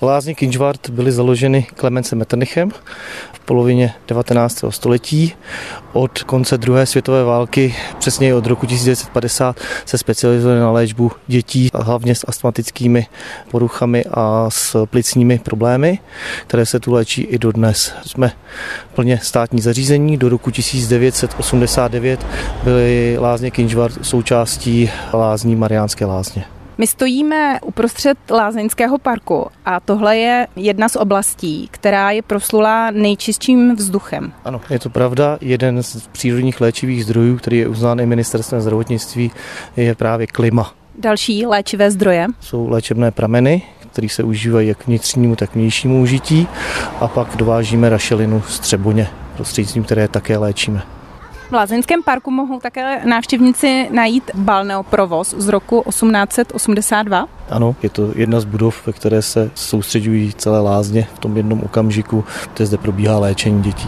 Lázně Kynžvart byly založeny Klemencem Metternichem v polovině 19. století. Od konce druhé světové války, přesněji od roku 1950, se specializuje na léčbu dětí, hlavně s astmatickými poruchami a s plicními problémy, které se tu léčí i dodnes. Jsme plně státní zařízení. Do roku 1989 byly Lázně Kynžvart součástí lázní Mariánské Lázně. My stojíme uprostřed lázeňského parku a tohle je jedna z oblastí, která je proslulá nejčistším vzduchem. Ano, je to pravda. Jeden z přírodních léčivých zdrojů, který je uznán i ministerstvem zdravotnictví, je právě klima. Další léčivé zdroje Jsou léčebné prameny, které se užívají jak vnitřnímu, tak vnějšímu užití, a pak dovážíme rašelinu z Třeboně, prostřednictvím které také léčíme. V lázeňském parku mohou také návštěvníci najít balneoprovoz z roku 1882. Ano, je to jedna z budov, ve které se soustředují celé lázně v tom jednom okamžiku, kde zde probíhá léčení dětí.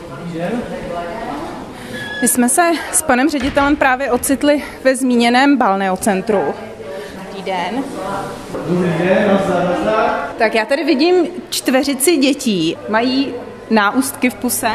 My jsme se s panem ředitelem právě ocitli ve zmíněném balneocentru. Dobrý den. Dobrý den, nazdar. Tak já tady vidím čtveřici dětí. Mají náustky v puse.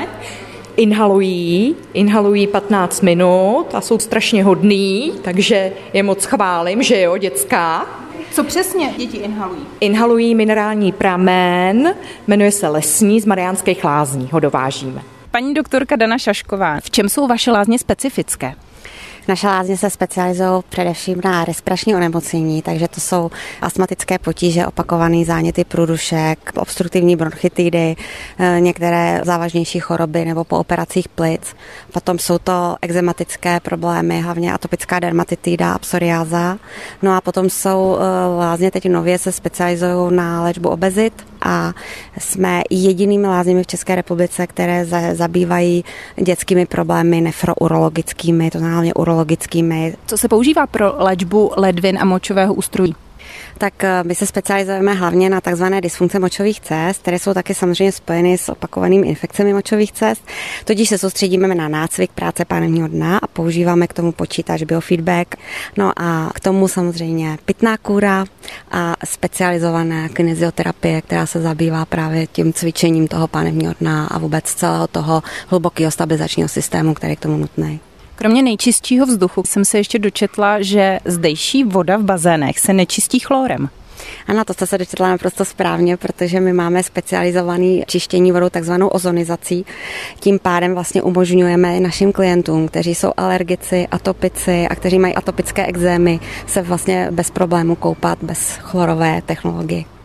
Inhalují 15 minut a jsou strašně hodný, takže je moc chválím, že jo, dětská. Co přesně děti inhalují? Inhalují minerální pramen, jmenuje se Lesní, z Mariánských Lázní ho dovážíme. Paní doktorka Dana Šašková, v čem jsou vaše lázně specifické? Naše lázně se specializují především na respirační onemocnění, takže to jsou astmatické potíže, opakované záněty průdušek, obstruktivní bronchitidy, některé závažnější choroby nebo po operacích plic. Potom jsou to ekzematické problémy, hlavně atopická dermatitida a psoriáza. No a potom jsou lázně teď nově se specializují na léčbu obezit a jsme jedinými lázněmi v České republice, které zabývají dětskými problémy nefrourologickými, to znamená hlavně urologickými. Co se používá pro léčbu ledvin a močového ústrojí? Tak my se specializujeme hlavně na takzvané dysfunkce močových cest, které jsou taky samozřejmě spojeny s opakovanými infekcemi močových cest. Tudíž se soustředíme na nácvik práce pánevního dna a používáme k tomu počítač, biofeedback. No a k tomu samozřejmě pitná kůra a specializovaná kinezioterapie, která se zabývá právě tím cvičením toho pánevního dna a vůbec celého toho hlubokého stabilizačního systému, který je k tomu nutný. Kromě nejčistšího vzduchu jsem se ještě dočetla, že zdejší voda v bazénech se nečistí chlorem. Ano, to jste se dočetla naprosto správně, protože my máme specializovaný čištění vodou takzvanou ozonizací. Tím pádem vlastně umožňujeme našim klientům, kteří jsou alergici, atopici a kteří mají atopické ekzémy, se vlastně bez problému koupat bez chlorové technologie.